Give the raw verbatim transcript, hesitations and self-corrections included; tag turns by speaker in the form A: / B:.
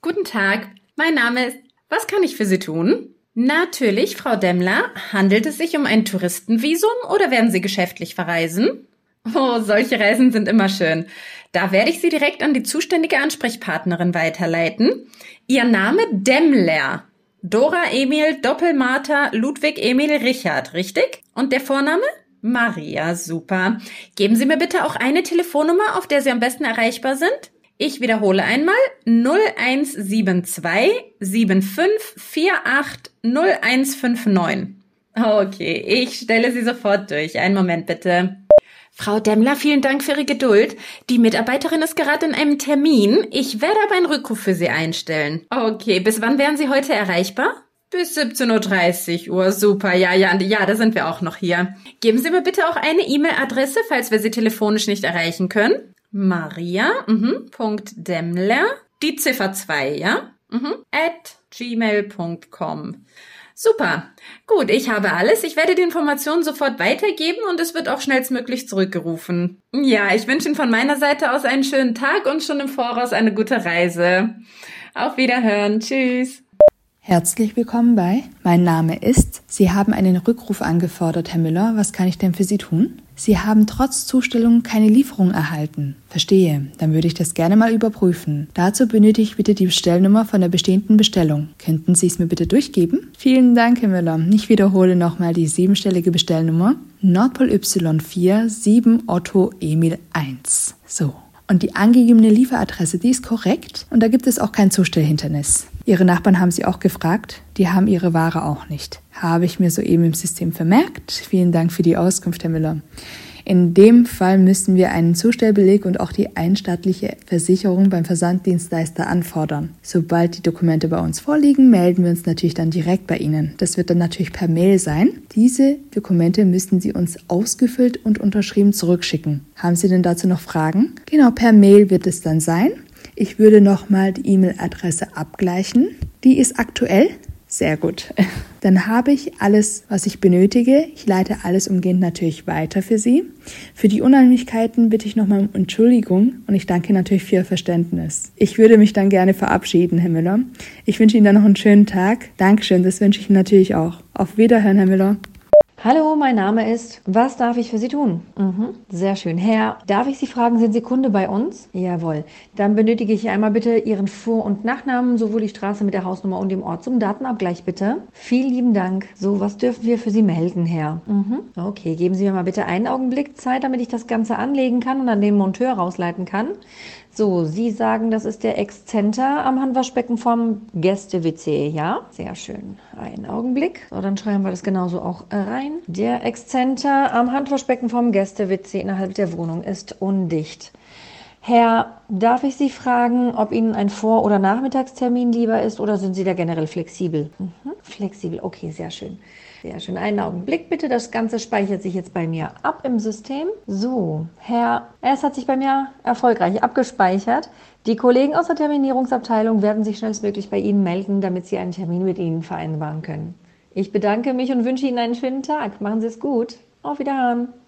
A: Guten Tag, mein Name ist... Was kann ich für Sie tun? Natürlich, Frau Demmler. Handelt es sich um ein Touristenvisum oder werden Sie geschäftlich verreisen? Oh, solche Reisen sind immer schön. Da werde ich Sie direkt an die zuständige Ansprechpartnerin weiterleiten. Ihr Name Demmler. Dora Emil Doppelmartha Ludwig Emil Richard, richtig? Und der Vorname? Maria, super. Geben Sie mir bitte auch eine Telefonnummer, auf der Sie am besten erreichbar sind. Ich wiederhole einmal null eins sieben zwei sieben fünf vier acht null eins fünf neun. Okay, ich stelle Sie sofort durch. Einen Moment bitte. Frau Demmler, vielen Dank für Ihre Geduld. Die Mitarbeiterin ist gerade in einem Termin. Ich werde aber einen Rückruf für Sie einstellen. Okay, bis wann wären Sie heute erreichbar? Bis siebzehn Uhr dreißig Uhr, super, ja, ja, ja, da sind wir auch noch hier. Geben Sie mir bitte auch eine E-Mail-Adresse, falls wir Sie telefonisch nicht erreichen können. Maria, mhm, Punkt Demmler, die Ziffer zwei, ja, mhm, at gmail Punkt com. Super, gut, ich habe alles. Ich werde die Informationen sofort weitergeben und es wird auch schnellstmöglich zurückgerufen. Ja, ich wünsche Ihnen von meiner Seite aus einen schönen Tag und schon im Voraus eine gute Reise. Auf Wiederhören, tschüss.
B: Herzlich willkommen bei Mein Name ist. Sie haben einen Rückruf angefordert, Herr Müller. Was kann ich denn für Sie tun? Sie haben trotz Zustellung keine Lieferung erhalten. Verstehe. Dann würde ich das gerne mal überprüfen. Dazu benötige ich bitte die Bestellnummer von der bestehenden Bestellung. Könnten Sie es mir bitte durchgeben? Vielen Dank, Herr Müller. Ich wiederhole nochmal die siebenstellige Bestellnummer. Nordpol Y vier sieben Otto Emil eins. So. Und die angegebene Lieferadresse, die ist korrekt und da gibt es auch kein Zustellhindernis. Ihre Nachbarn haben Sie auch gefragt, die haben Ihre Ware auch nicht. Habe ich mir soeben im System vermerkt. Vielen Dank für die Auskunft, Herr Müller. In dem Fall müssen wir einen Zustellbeleg und auch die einstaatliche Versicherung beim Versanddienstleister anfordern. Sobald die Dokumente bei uns vorliegen, melden wir uns natürlich dann direkt bei Ihnen. Das wird dann natürlich per Mail sein. Diese Dokumente müssen Sie uns ausgefüllt und unterschrieben zurückschicken. Haben Sie denn dazu noch Fragen? Genau, per Mail wird es dann sein. Ich würde nochmal die E-Mail-Adresse abgleichen. Die ist aktuell. Sehr gut. Dann habe ich alles, was ich benötige. Ich leite alles umgehend natürlich weiter für Sie. Für die Unannehmlichkeiten bitte ich nochmal um Entschuldigung und ich danke natürlich für Ihr Verständnis. Ich würde mich dann gerne verabschieden, Herr Müller. Ich wünsche Ihnen dann noch einen schönen Tag. Dankeschön, das wünsche ich Ihnen natürlich auch. Auf Wiederhören, Herr Müller.
C: Hallo, mein Name ist... Was darf ich für Sie tun? Mhm, sehr schön. Herr, darf ich Sie fragen, sind Sie Kunde bei uns? Jawohl. Dann benötige ich einmal bitte Ihren Vor- und Nachnamen, sowohl die Straße mit der Hausnummer und dem Ort zum Datenabgleich, bitte. Vielen lieben Dank. So, was dürfen wir für Sie melden, Herr? Mhm. Okay, geben Sie mir mal bitte einen Augenblick Zeit, damit ich das Ganze anlegen kann und an den Monteur rausleiten kann. So, Sie sagen, das ist der Exzenter am Handwaschbecken vom Gäste-W C, ja? Sehr schön. Einen Augenblick. So, dann schreiben wir das genauso auch rein. Der Exzenter am Handwaschbecken vom Gäste-W C innerhalb der Wohnung ist undicht. Herr, darf ich Sie fragen, ob Ihnen ein Vor- oder Nachmittagstermin lieber ist oder sind Sie da generell flexibel? Mhm, flexibel, okay, sehr schön. Sehr schön. Einen Augenblick bitte. Das Ganze speichert sich jetzt bei mir ab im System. So, Herr, es hat sich bei mir erfolgreich abgespeichert. Die Kollegen aus der Terminierungsabteilung werden sich schnellstmöglich bei Ihnen melden, damit Sie einen Termin mit Ihnen vereinbaren können. Ich bedanke mich und wünsche Ihnen einen schönen Tag. Machen Sie es gut. Auf Wiederhören.